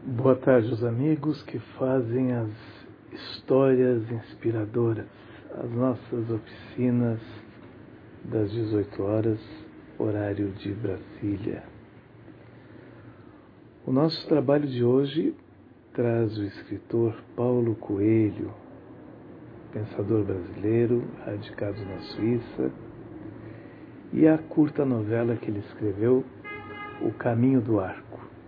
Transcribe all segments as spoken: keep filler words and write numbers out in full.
Boa tarde aos amigos que fazem as histórias inspiradoras, as nossas oficinas das dezoito horas, horário de Brasília. O nosso trabalho de hoje traz o escritor Paulo Coelho, pensador brasileiro, radicado na Suíça, e a curta novela que ele escreveu, O Caminho do Arco.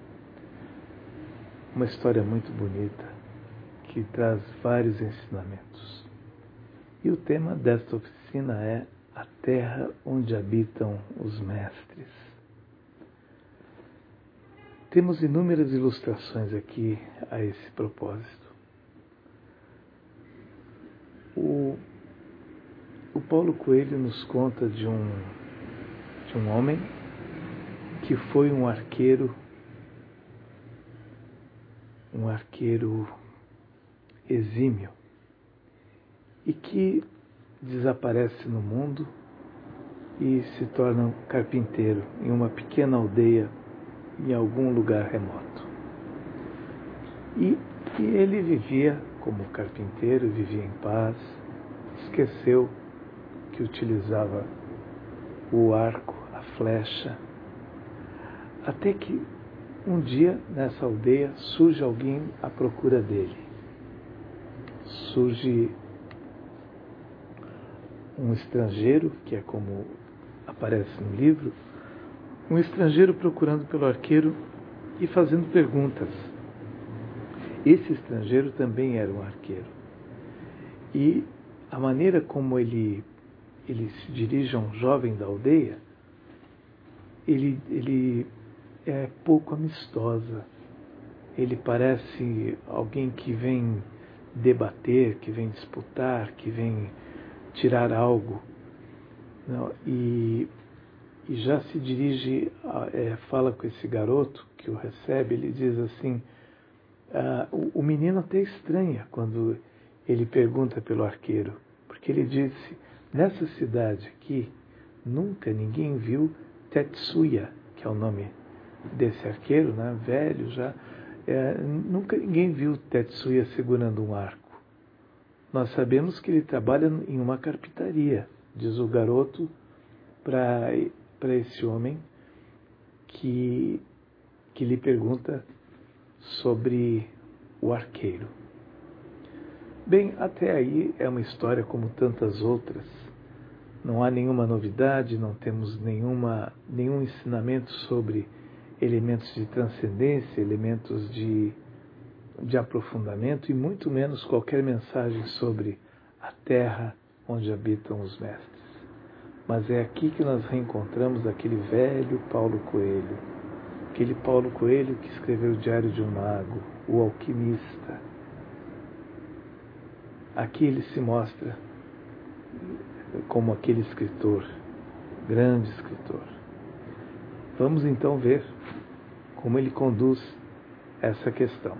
Uma história muito bonita, que traz vários ensinamentos. E o tema desta oficina é a terra onde habitam os mestres. Temos inúmeras ilustrações aqui a esse propósito. O, o Paulo Coelho nos conta de um, de um homem que foi um arqueiro um arqueiro exímio e que desaparece no mundo e se torna um carpinteiro em uma pequena aldeia em algum lugar remoto. E, e ele vivia como carpinteiro, vivia em paz, esqueceu que utilizava o arco, a flecha, até que um dia, nessa aldeia, surge alguém à procura dele. Surge um estrangeiro, que é como aparece no livro, um estrangeiro procurando pelo arqueiro e fazendo perguntas. Esse estrangeiro também era um arqueiro. E a maneira como ele, ele se dirige a um jovem da aldeia, ele... ele é pouco amistosa. Ele parece alguém que vem debater, que vem disputar, que vem tirar algo. Não, e, e já se dirige, a, é, fala com esse garoto que o recebe, ele diz assim, ah, o, o menino até estranha quando ele pergunta pelo arqueiro, porque ele disse, nessa cidade aqui, nunca ninguém viu Tetsuya, que é o nome desse arqueiro, né, velho já, é, nunca ninguém viu Tetsuya segurando um arco. Nós sabemos que ele trabalha em uma carpintaria, diz o garoto para para esse homem que, que lhe pergunta sobre o arqueiro. Bem, até aí é uma história como tantas outras. Não há nenhuma novidade, não temos nenhuma, nenhum ensinamento sobre elementos de transcendência, elementos de, de aprofundamento e muito menos qualquer mensagem sobre a terra onde habitam os mestres. Mas é aqui que nós reencontramos aquele velho Paulo Coelho, aquele Paulo Coelho que escreveu o Diário de um Mago, o alquimista. Aqui ele se mostra como aquele escritor, grande escritor. Vamos então ver como ele conduz essa questão.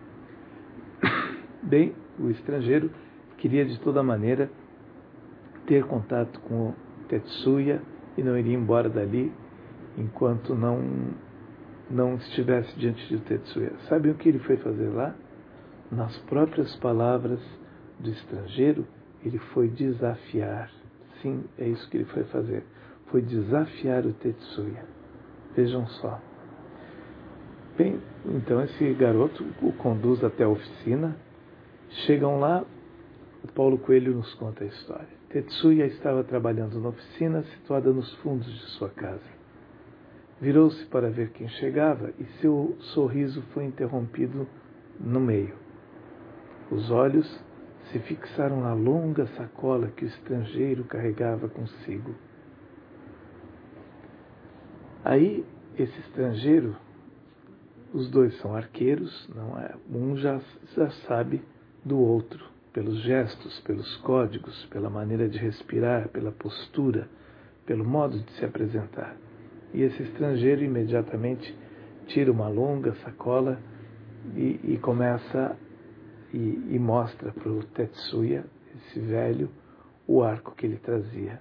Bem, o estrangeiro queria de toda maneira ter contato com o Tetsuya e não iria embora dali enquanto não, não estivesse diante de Tetsuya. Sabe o que ele foi fazer lá? Nas próprias palavras do estrangeiro, ele foi desafiar. Sim, é isso que ele foi fazer. Foi desafiar o Tetsuya. Vejam só. Bem, então esse garoto o conduz até a oficina. Chegam lá, o Paulo Coelho nos conta a história. Tetsuya estava trabalhando na oficina situada nos fundos de sua casa. Virou-se para ver quem chegava e seu sorriso foi interrompido no meio. Os olhos se fixaram na longa sacola que o estrangeiro carregava consigo. Aí, esse estrangeiro, os dois são arqueiros, não é? Um já, já sabe do outro, pelos gestos, pelos códigos, pela maneira de respirar, pela postura, pelo modo de se apresentar. E esse estrangeiro imediatamente tira uma longa sacola e, e começa e, e mostra para o Tetsuya, esse velho, o arco que ele trazia.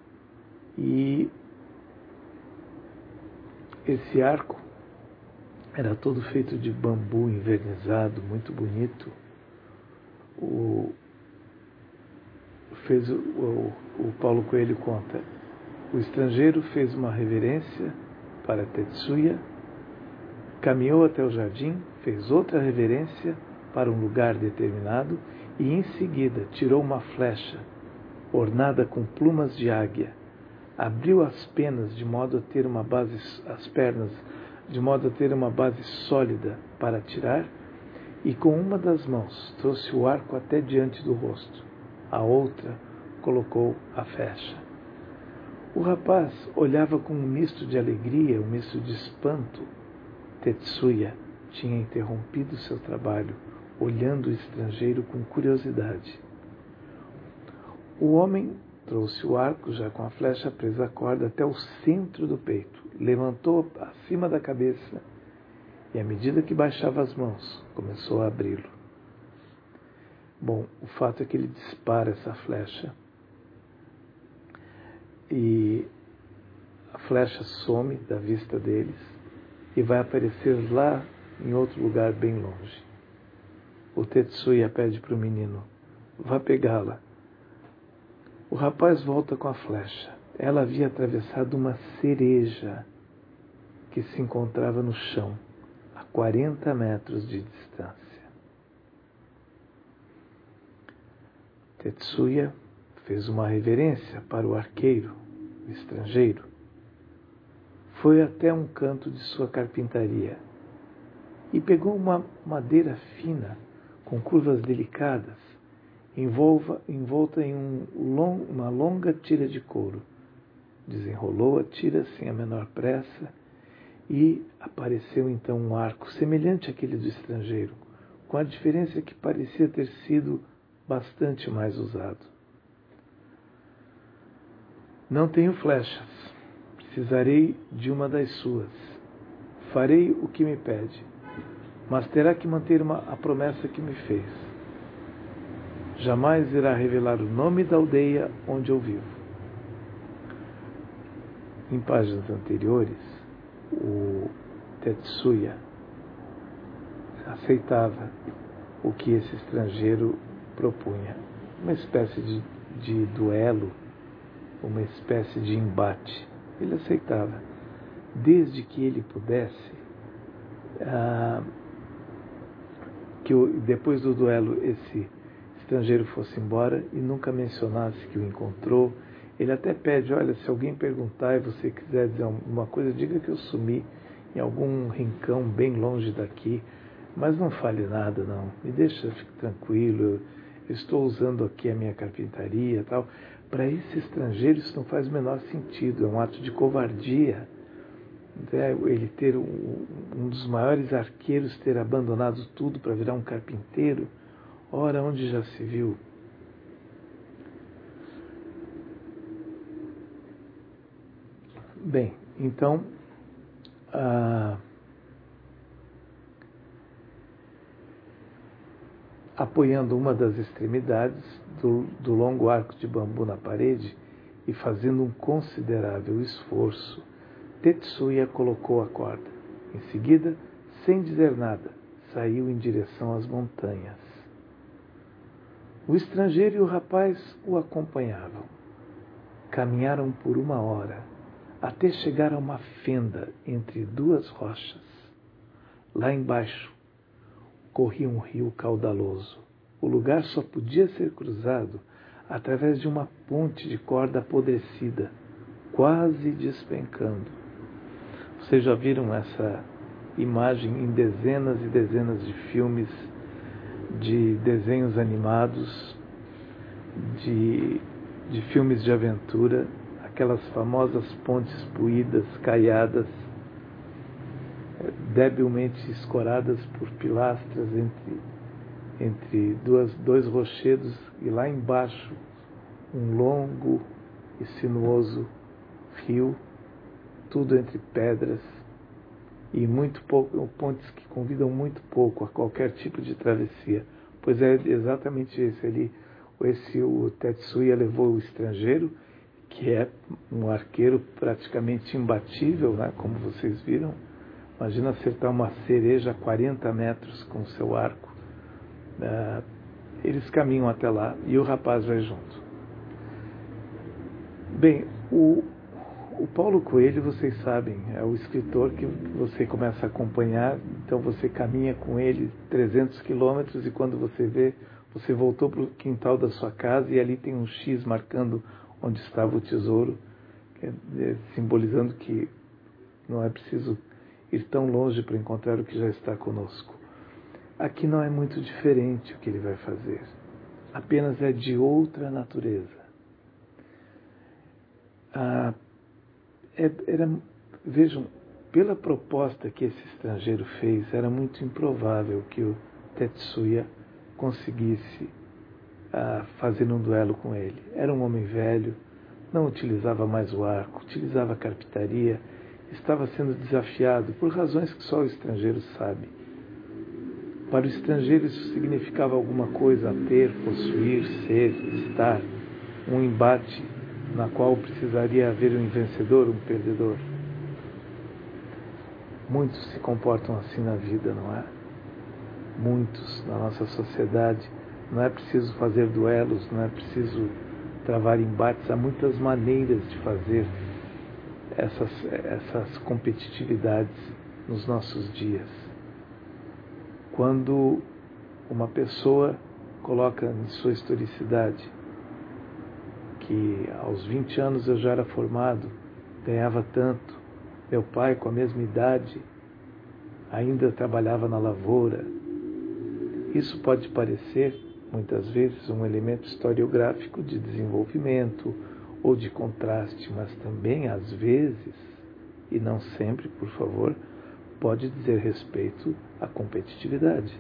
E esse arco era todo feito de bambu envernizado, muito bonito. O, fez o, o, o Paulo Coelho conta, o estrangeiro fez uma reverência para Tetsuya, caminhou até o jardim, fez outra reverência para um lugar determinado e em seguida tirou uma flecha ornada com plumas de águia, abriu as penas de modo a ter uma base, as pernas de modo a ter uma base sólida para atirar, e com uma das mãos trouxe o arco até diante do rosto, a outra colocou a flecha. O rapaz olhava com um misto de alegria, um misto de espanto. Tetsuya tinha interrompido seu trabalho, olhando o estrangeiro com curiosidade. O homem trouxe o arco, já com a flecha presa à corda, até o centro do peito, levantou acima da cabeça e, à medida que baixava as mãos, começou a abri-lo. Bom, o fato é que ele dispara essa flecha e a flecha some da vista deles e vai aparecer lá em outro lugar bem longe. O Tetsuya pede para o menino, vá pegá-la. O rapaz volta com a flecha. Ela havia atravessado uma cereja que se encontrava no chão, a quarenta metros de distância. Tetsuya fez uma reverência para o arqueiro, o estrangeiro. Foi até um canto de sua carpintaria e pegou uma madeira fina, com curvas delicadas, envolva, envolta em um long, uma longa tira de couro. Desenrolou a tira sem a menor pressa e apareceu então um arco semelhante àquele do estrangeiro, com a diferença que parecia ter sido bastante mais usado. Não tenho flechas. Precisarei de uma das suas. Farei o que me pede, mas terá que manter uma, a promessa que me fez. Jamais irá revelar o nome da aldeia onde eu vivo. Em páginas anteriores, o Tetsuya aceitava o que esse estrangeiro propunha. Uma espécie de, de duelo, uma espécie de embate. Ele aceitava, desde que ele pudesse, ah, que o, depois do duelo esse estrangeiro fosse embora e nunca mencionasse que o encontrou. Ele até pede, olha, se alguém perguntar e você quiser dizer alguma coisa, diga que eu sumi em algum rincão bem longe daqui, mas não fale nada, não. Me deixa, fique tranquilo, eu, eu estou usando aqui a minha carpintaria e tal. Para esse estrangeiro isso não faz o menor sentido, é um ato de covardia. Ele ter um, um dos maiores arqueiros ter abandonado tudo para virar um carpinteiro. Ora, onde já se viu? Bem, então, ah, apoiando uma das extremidades do, do longo arco de bambu na parede e fazendo um considerável esforço, Tetsuya colocou a corda. Em seguida, sem dizer nada, saiu em direção às montanhas. O estrangeiro e o rapaz o acompanhavam. Caminharam por uma hora, até chegar a uma fenda entre duas rochas. Lá embaixo corria um rio caudaloso. O lugar só podia ser cruzado através de uma ponte de corda apodrecida, quase despencando. Vocês já viram essa imagem em dezenas e dezenas de filmes, de desenhos animados, de, de filmes de aventura, aquelas famosas pontes poídas, caiadas, debilmente escoradas por pilastras entre, entre duas, dois rochedos, e lá embaixo um longo e sinuoso rio, tudo entre pedras, e muito pouco, pontes que convidam muito pouco a qualquer tipo de travessia. Pois é exatamente esse ali. Esse, o Tetsuya levou o estrangeiro, que é um arqueiro praticamente imbatível, né, como vocês viram, Imagina acertar uma cereja a quarenta metros com o seu arco. Uh, eles caminham até lá e o rapaz vai junto. Bem, o, o Paulo Coelho, vocês sabem, é o escritor que você começa a acompanhar, então você caminha com ele trezentos quilômetros e quando você vê, você voltou para o quintal da sua casa e ali tem um X marcando onde estava o tesouro, que é, simbolizando que não é preciso ir tão longe para encontrar o que já está conosco. Aqui não é muito diferente o que ele vai fazer, apenas é de outra natureza. Ah, é, era, vejam, pela proposta que esse estrangeiro fez, era muito improvável que o Tetsuya conseguisse ah, fazer um duelo com ele. Era um homem velho, não utilizava mais o arco, utilizava a carpintaria, estava sendo desafiado por razões que só o estrangeiro sabe. Para o estrangeiro isso significava alguma coisa a ter, possuir, ser, estar, um embate na qual precisaria haver um vencedor, um perdedor. Muitos se comportam assim na vida, não é? Muitos na nossa sociedade. Não é preciso fazer duelos, não é preciso travar embates. Há muitas maneiras de fazer essas, essas competitividades nos nossos dias. Quando uma pessoa coloca em sua historicidade que aos vinte anos eu já era formado, ganhava tanto, meu pai com a mesma idade ainda trabalhava na lavoura. Isso pode parecer, muitas vezes, um elemento historiográfico de desenvolvimento ou de contraste, mas também, às vezes, e não sempre, por favor, pode dizer respeito à competitividade.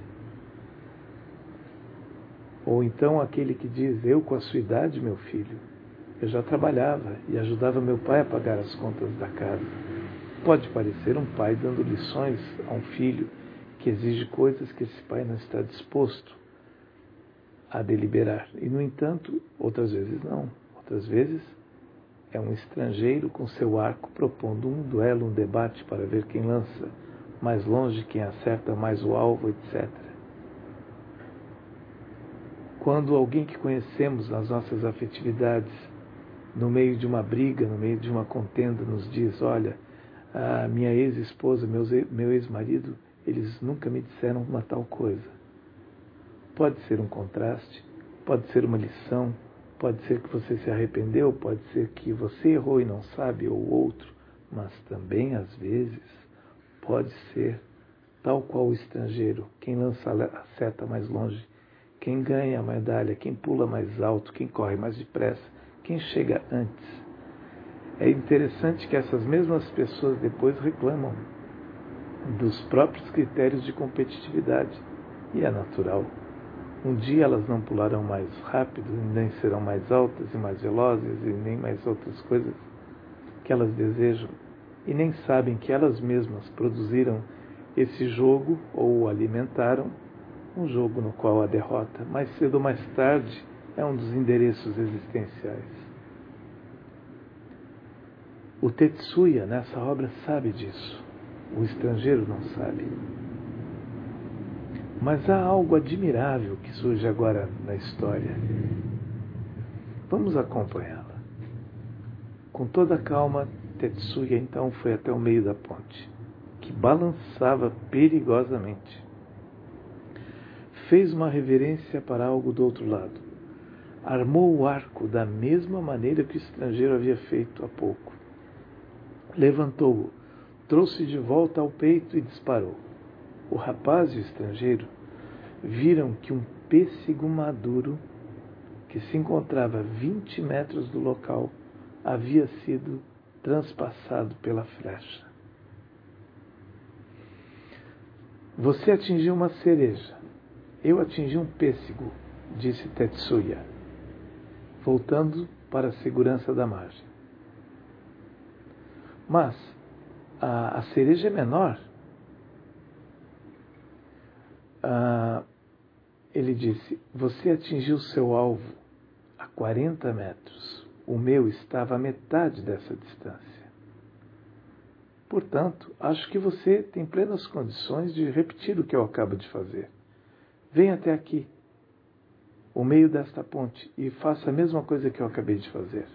Ou então aquele que diz, eu com a sua idade, meu filho, eu já trabalhava e ajudava meu pai a pagar as contas da casa. Pode parecer um pai dando lições a um filho que exige coisas que esse pai não está disposto a deliberar. E, no entanto, outras vezes não. Outras vezes é um estrangeiro com seu arco propondo um duelo, um debate para ver quem lança mais longe, quem acerta mais o alvo, etcétera. Quando alguém que conhecemos nas nossas afetividades, no meio de uma briga, no meio de uma contenda, nos diz, olha, a minha ex-esposa, meu ex-marido, eles nunca me disseram uma tal coisa. Pode ser um contraste, pode ser uma lição, pode ser que você se arrependeu, pode ser que você errou e não sabe, ou outro, mas também, às vezes, pode ser, tal qual o estrangeiro, quem lança a seta mais longe, quem ganha a medalha, quem pula mais alto, quem corre mais depressa, quem chega antes. É interessante que essas mesmas pessoas depois reclamam dos próprios critérios de competitividade. E é natural. Um dia elas não pularão mais rápido, nem serão mais altas e mais velozes, e nem mais outras coisas que elas desejam, e nem sabem que elas mesmas produziram esse jogo, ou o alimentaram, um jogo no qual a derrota, mais cedo ou mais tarde, é um dos endereços existenciais. O Tetsuya, nessa obra, sabe disso. O estrangeiro não sabe. Mas há algo admirável que surge agora na história. Vamos acompanhá-la. Com toda calma, Tetsuya então foi até o meio da ponte, que balançava perigosamente. Fez uma reverência para algo do outro lado. Armou o arco da mesma maneira que o estrangeiro havia feito há pouco. Levantou-o, trouxe de volta ao peito e disparou. O rapaz e o estrangeiro viram que um pêssego maduro, que se encontrava a vinte metros do local, havia sido transpassado pela flecha. Você atingiu uma cereja. Eu atingi um pêssego, disse Tetsuya, voltando para a segurança da margem. Mas a, a cereja é menor. Ah, ele disse, você atingiu seu alvo a quarenta metros. O meu estava a metade dessa distância. Portanto, acho que você tem plenas condições de repetir o que eu acabo de fazer. Venha até aqui, o meio desta ponte, e faça a mesma coisa que eu acabei de fazer.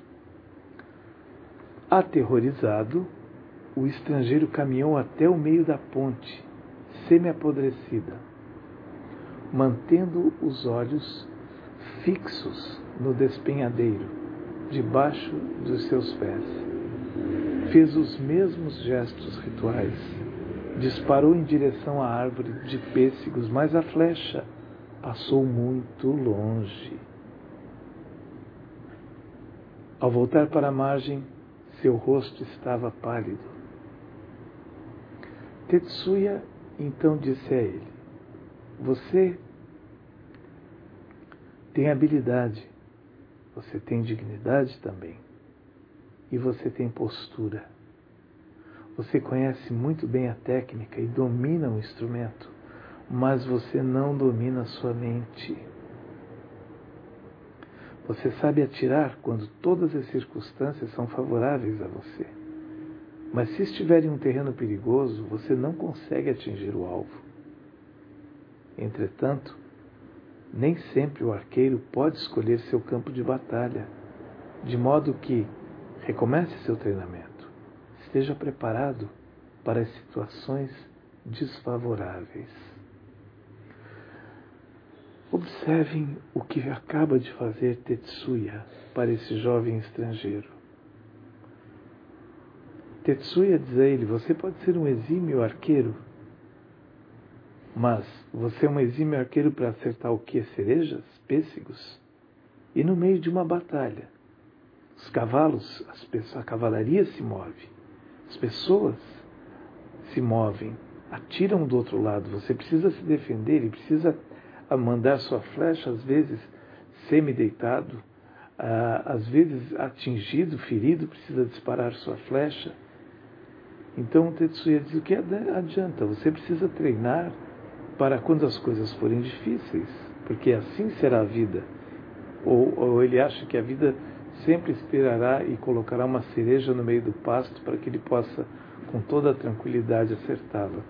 Aterrorizado, o estrangeiro caminhou até o meio da ponte, semi-apodrecida, mantendo os olhos fixos no despenhadeiro, debaixo dos seus pés. Fez os mesmos gestos rituais, disparou em direção à árvore de pêssegos, mas a flecha passou muito longe. Ao voltar para a margem, seu rosto estava pálido. Tetsuya então disse a ele: você tem habilidade, você tem dignidade também, e você tem postura. Você conhece muito bem a técnica e domina o instrumento, mas você não domina a sua mente. Você sabe atirar quando todas as circunstâncias são favoráveis a você. Mas se estiver em um terreno perigoso, você não consegue atingir o alvo. Entretanto, nem sempre o arqueiro pode escolher seu campo de batalha, de modo que recomece seu treinamento. Esteja preparado para as situações desfavoráveis. Observem o que acaba de fazer Tetsuya para esse jovem estrangeiro. Tetsuya diz a ele: você pode ser um exímio arqueiro, mas você é um exímio arqueiro para acertar o que? Cerejas? Pêssegos? E no meio de uma batalha, os cavalos, as pessoas, a cavalaria se move, as pessoas se movem, atiram do outro lado, você precisa se defender e precisa mandar sua flecha, às vezes semi-deitado, às vezes atingido, ferido, precisa disparar sua flecha. Então o Tetsuya diz: o que adianta? Você precisa treinar para quando as coisas forem difíceis, porque assim será a vida. Ou, ou ele acha que a vida sempre esperará e colocará uma cereja no meio do pasto para que ele possa, com toda a tranquilidade, acertá-la.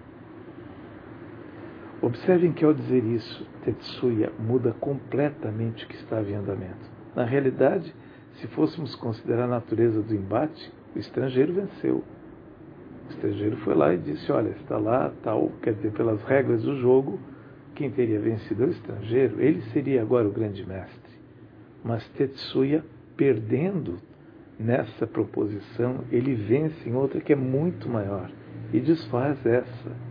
Observem que ao dizer isso, Tetsuya muda completamente o que estava em andamento. Na realidade, se fôssemos considerar a natureza do embate, o estrangeiro venceu. O estrangeiro foi lá e disse: olha, está lá, tal, quer dizer, pelas regras do jogo, quem teria vencido é o estrangeiro. Ele seria agora o grande mestre. Mas Tetsuya, perdendo nessa proposição, ele vence em outra que é muito maior e desfaz essa.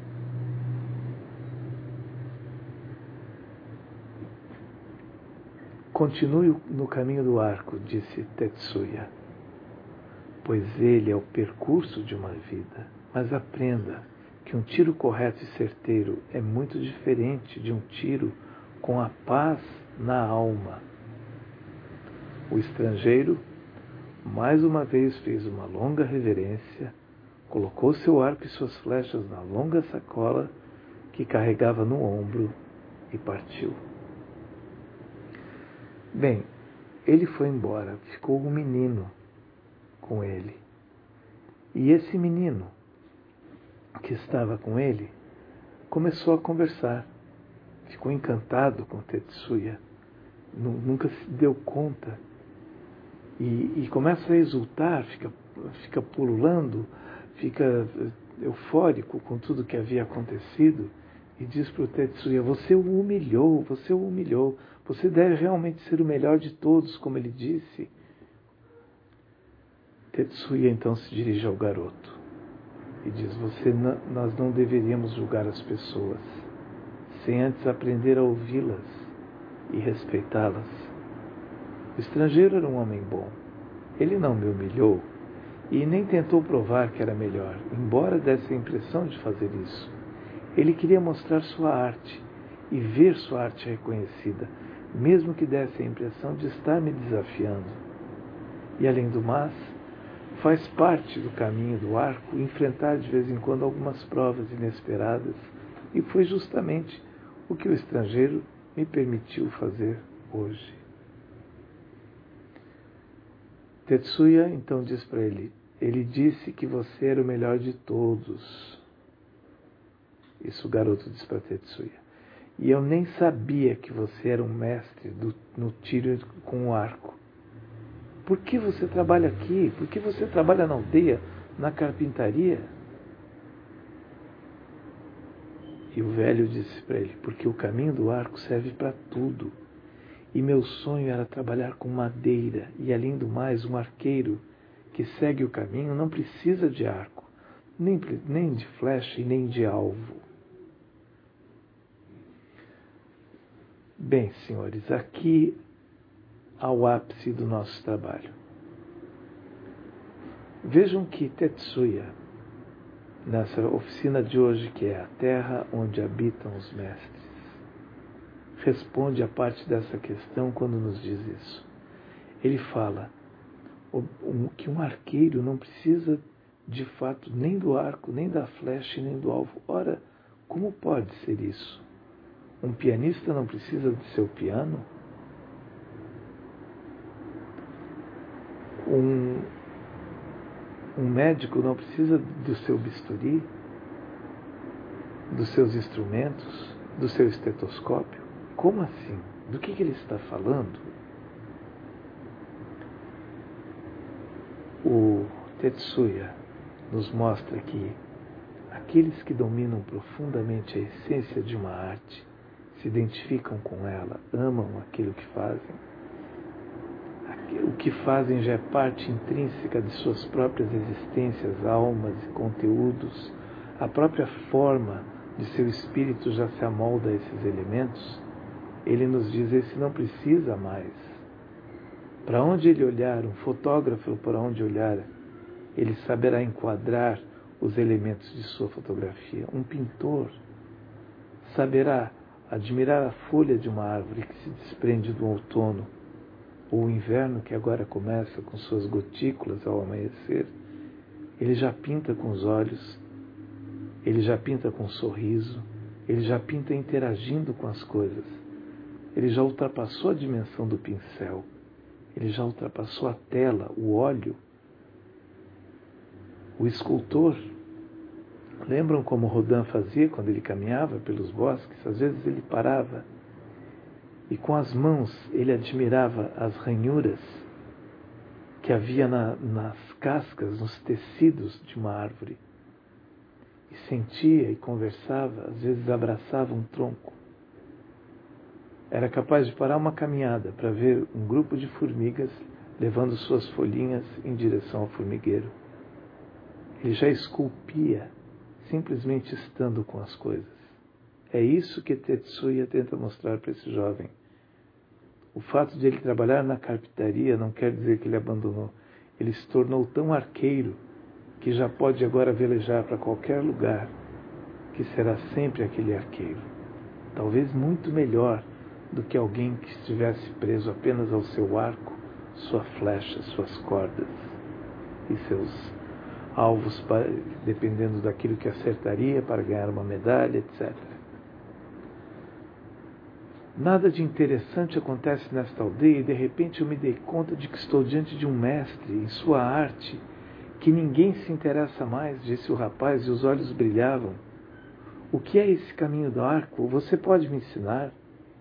Continue no caminho do arco, disse Tetsuya, pois ele é o percurso de uma vida. Mas aprenda que um tiro correto e certeiro é muito diferente de um tiro com a paz na alma. O estrangeiro, mais uma vez, fez uma longa reverência, colocou seu arco e suas flechas na longa sacola que carregava no ombro e partiu. Bem, ele foi embora, ficou um menino com ele. E esse menino que estava com ele começou a conversar. Ficou encantado com Tetsuya, nunca se deu conta. E, e começa a exultar, fica, fica pululando, fica eufórico com tudo que havia acontecido. E diz para o Tetsuya: você o humilhou, você o humilhou. Você deve realmente ser o melhor de todos, como ele disse. Tetsuya então se dirige ao garoto e diz: você não, nós não deveríamos julgar as pessoas sem antes aprender a ouvi-las e respeitá-las. O estrangeiro era um homem bom. Ele não me humilhou e nem tentou provar que era melhor, embora desse a impressão de fazer isso. Ele queria mostrar sua arte e ver sua arte reconhecida, mesmo que desse a impressão de estar me desafiando. E além do mais, faz parte do caminho do arco enfrentar de vez em quando algumas provas inesperadas, e foi justamente o que o estrangeiro me permitiu fazer hoje. Tetsuya então diz para ele: ele disse que você era o melhor de todos. Isso o garoto disse para Tetsuya. E eu nem sabia que você era um mestre do, no tiro com o arco. Por que você trabalha aqui? Por que você trabalha na aldeia, na carpintaria? E o velho disse para ele, porque o caminho do arco serve para tudo. E meu sonho era trabalhar com madeira. E além do mais, um arqueiro que segue o caminho não precisa de arco, nem, nem de flecha e nem de alvo. Bem, senhores, aqui ao ápice do nosso trabalho. Vejam que Tetsuya, nessa oficina de hoje, que é a terra onde habitam os mestres, responde a parte dessa questão quando nos diz isso. Ele fala que um arqueiro não precisa, de fato, nem do arco, nem da flecha, nem do alvo. Ora, como pode ser isso? Um pianista não precisa do seu piano? Um, um médico não precisa do seu bisturi, dos seus instrumentos, do seu estetoscópio? Como assim? Do que, que ele está falando? O Tetsuya nos mostra que aqueles que dominam profundamente a essência de uma arte, se identificam com ela, amam aquilo que fazem, o que fazem já é parte intrínseca de suas próprias existências, almas e conteúdos, a própria forma de seu espírito já se amolda a esses elementos. Ele nos diz, esse não precisa mais. Para onde ele olhar, um fotógrafo para onde olhar, ele saberá enquadrar os elementos de sua fotografia. Um pintor saberá admirar a folha de uma árvore que se desprende do outono, ou o inverno que agora começa com suas gotículas ao amanhecer. Ele já pinta com os olhos, ele já pinta com um sorriso, ele já pinta interagindo com as coisas. Ele já ultrapassou a dimensão do pincel, ele já ultrapassou a tela, o óleo. O escultor, lembram como Rodin fazia quando ele caminhava pelos bosques? Às vezes ele parava e com as mãos ele admirava as ranhuras que havia na, nas cascas, nos tecidos de uma árvore. E sentia e conversava, às vezes abraçava um tronco. Era capaz de parar uma caminhada para ver um grupo de formigas levando suas folhinhas em direção ao formigueiro. Ele já esculpia, simplesmente estando com as coisas. É isso que Tetsuya tenta mostrar para esse jovem. O fato de ele trabalhar na carpintaria não quer dizer que ele abandonou. Ele se tornou tão arqueiro que já pode agora velejar para qualquer lugar, que será sempre aquele arqueiro. Talvez muito melhor do que alguém que estivesse preso apenas ao seu arco, sua flecha, suas cordas e seus alvos, para, dependendo daquilo que acertaria para ganhar uma medalha, etcétera. Nada de interessante acontece nesta aldeia e de repente eu me dei conta de que estou diante de um mestre em sua arte que ninguém se interessa mais, disse o rapaz, e os olhos brilhavam. O que é esse caminho do arco? Você pode me ensinar?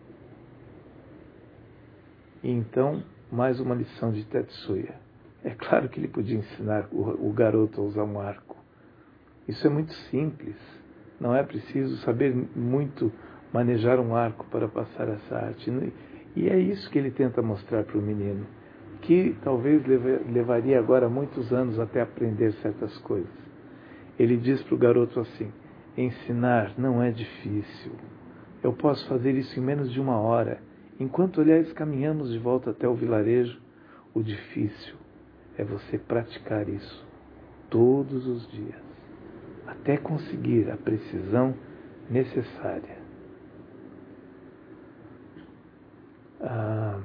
E então, mais uma lição de Tetsuya. É claro que ele podia ensinar o, o garoto a usar um arco. Isso é muito simples. Não é preciso saber muito manejar um arco para passar essa arte. E é isso que ele tenta mostrar para o menino, que talvez levaria agora muitos anos até aprender certas coisas. Ele diz para o garoto assim, ensinar não é difícil. Eu posso fazer isso em menos de uma hora. Enquanto, aliás, caminhamos de volta até o vilarejo, o difícil é você praticar isso todos os dias, até conseguir a precisão necessária. Ah,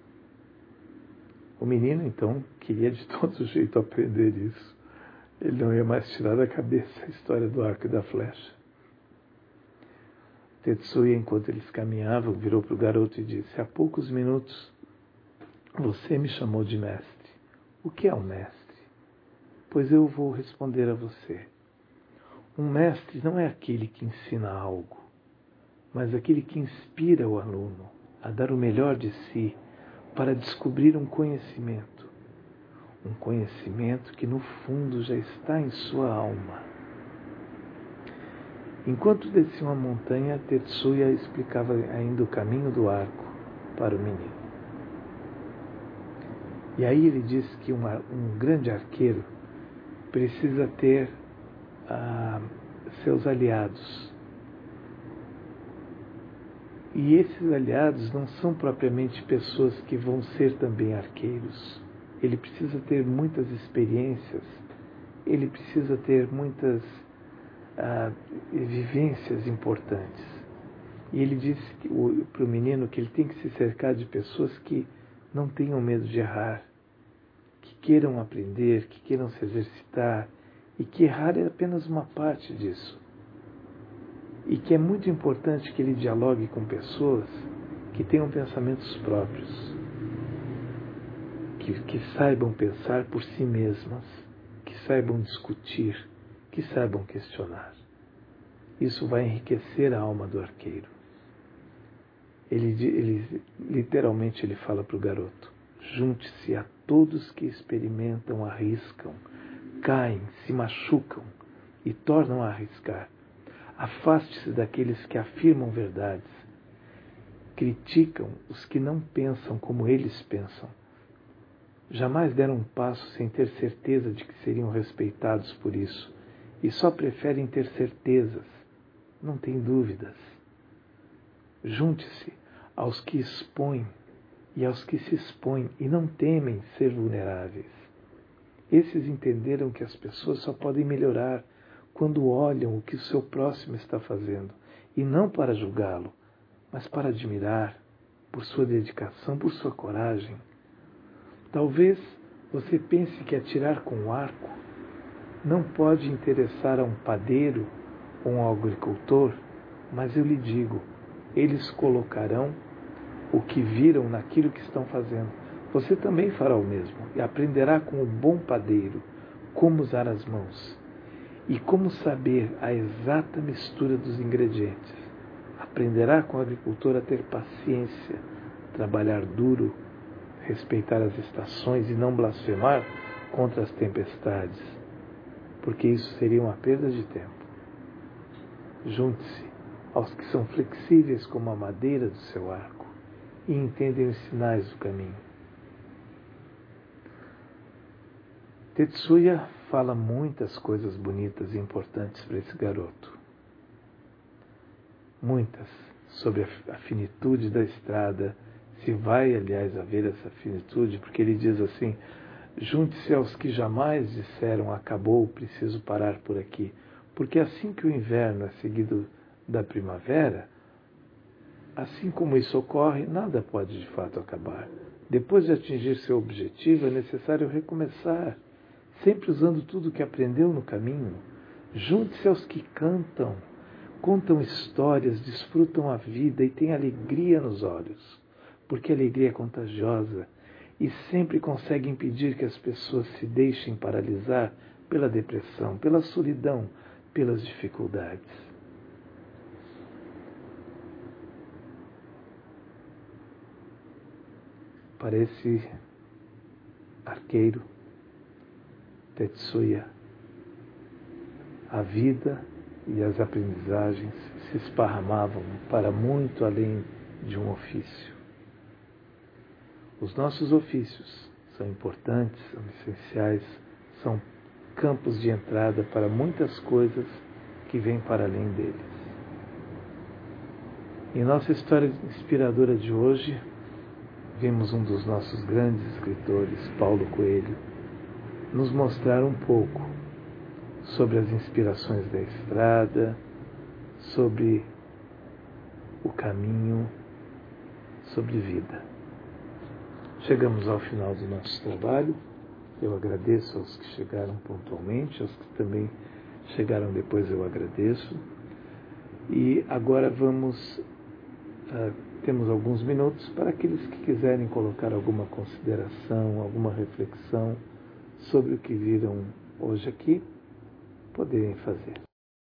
o menino, então, queria de todo jeito aprender isso. Ele não ia mais tirar da cabeça a história do arco e da flecha. Tetsuya, enquanto eles caminhavam, virou para o garoto e disse, há poucos minutos você me chamou de mestre. O que é um mestre? Pois eu vou responder a você. Um mestre não é aquele que ensina algo, mas aquele que inspira o aluno a dar o melhor de si para descobrir um conhecimento. Um conhecimento que no fundo já está em sua alma. Enquanto desciam a montanha, Tetsuya explicava ainda o caminho do arco para o menino. E aí ele disse que um, um grande arqueiro precisa ter ah, seus aliados. E esses aliados não são propriamente pessoas que vão ser também arqueiros. Ele precisa ter muitas experiências, ele precisa ter muitas ah, vivências importantes. E ele disse para o menino que ele tem que se cercar de pessoas que não tenham medo de errar, que queiram aprender, que queiram se exercitar, e que errar é apenas uma parte disso. E que é muito importante que ele dialogue com pessoas que tenham pensamentos próprios, que, que saibam pensar por si mesmas, que saibam discutir, que saibam questionar. Isso vai enriquecer a alma do arqueiro. Ele, ele literalmente ele fala para o garoto: junte-se a todos que experimentam, arriscam, caem, se machucam e tornam a arriscar. Afaste-se daqueles que afirmam verdades, criticam os que não pensam como eles pensam. Jamais deram um passo sem ter certeza de que seriam respeitados por isso, e só preferem ter certezas, não têm dúvidas. Junte-se aos que expõem e aos que se expõem e não temem ser vulneráveis. Esses entenderam que as pessoas só podem melhorar quando olham o que o seu próximo está fazendo, e não para julgá-lo, mas para admirar, por sua dedicação, por sua coragem. Talvez você pense que atirar com o arco não pode interessar a um padeiro ou um agricultor, mas eu lhe digo, eles colocarão o que viram naquilo que estão fazendo. Você também fará o mesmo e aprenderá com o bom padeiro como usar as mãos e como saber a exata mistura dos ingredientes. Aprenderá com o agricultor a ter paciência, trabalhar duro, respeitar as estações e não blasfemar contra as tempestades, porque isso seria uma perda de tempo. Junte-se aos que são flexíveis como a madeira do seu arco e entendem os sinais do caminho. Tetsuya fala muitas coisas bonitas e importantes para esse garoto. Muitas, sobre a finitude da estrada, se vai, aliás, haver essa finitude, porque ele diz assim: junte-se aos que jamais disseram acabou, preciso parar por aqui, porque assim que o inverno é seguido da primavera, assim como isso ocorre, nada pode de fato acabar. Depois de atingir seu objetivo, é necessário recomeçar, sempre usando tudo o que aprendeu no caminho. Junte-se aos que cantam, contam histórias, desfrutam a vida e têm alegria nos olhos, porque a alegria é contagiosa e sempre consegue impedir que as pessoas se deixem paralisar pela depressão, pela solidão, pelas dificuldades. Para esse arqueiro, Tetsuya, a vida e as aprendizagens se esparramavam para muito além de um ofício. Os nossos ofícios são importantes, são essenciais, são campos de entrada para muitas coisas que vêm para além deles. Em nossa história inspiradora de hoje, vimos um dos nossos grandes escritores, Paulo Coelho, nos mostrar um pouco sobre as inspirações da estrada, sobre o caminho, sobre vida. Chegamos ao final do nosso trabalho. Eu agradeço aos que chegaram pontualmente, aos que também chegaram depois eu agradeço. E agora vamos, uh, temos alguns minutos para aqueles que quiserem colocar alguma consideração, alguma reflexão sobre o que viram hoje aqui poderem fazer.